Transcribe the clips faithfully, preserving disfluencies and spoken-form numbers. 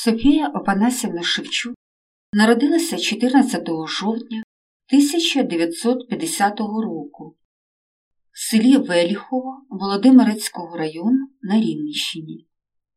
Софія Опанасівна Шевчук народилася чотирнадцятого жовтня тисяча дев'ятсот п'ятдесятого року в селі Веліхово Володимирецького району на Рівненщині.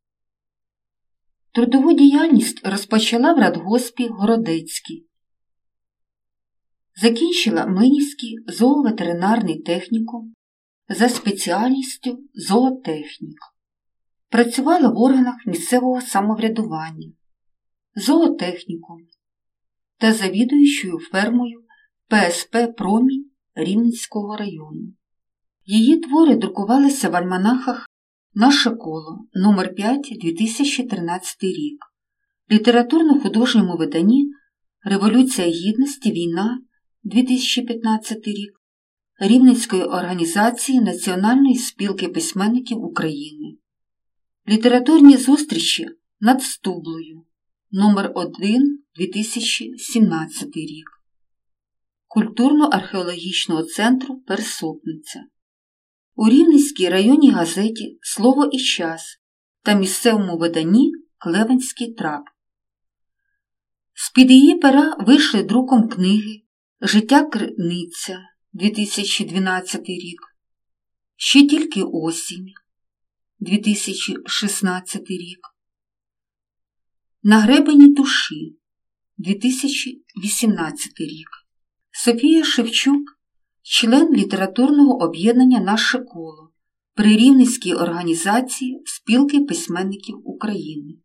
Трудову діяльність розпочала в радгоспі Городецький. Закінчила Минівський зооветеринарний технікум за спеціальністю зоотехнік. Працювала в органах місцевого самоврядування, зоотехніком та завідуючою фермою Пе Ес Пе «Промінь» Рівненського району. Її твори друкувалися в альманахах «Наше коло» номер п'ять дві тисячі тринадцятий рік, літературно-художньому виданні «Революція Гідності. Війна» дві тисячі п'ятнадцятий рік, Рівненської організації Національної спілки письменників України. Літературні зустрічі над Стублею номер один дві тисячі сімнадцятий рік, Культурно-археологічного центру «Пересопниця». У Рівненській районній газеті «Слово і час» та місцевому виданні «Клевенський трап». З-під її пера вийшли друком книги «Життя Криниця» дві тисячі дванадцятий рік, «Ще тільки осінь» дві тисячі шістнадцятий рік, «На гребені душі» дві тисячі вісімнадцятий рік. Софія Шевчук – член літературного об'єднання «Наше коло» при Рівненській організації Спілки письменників України.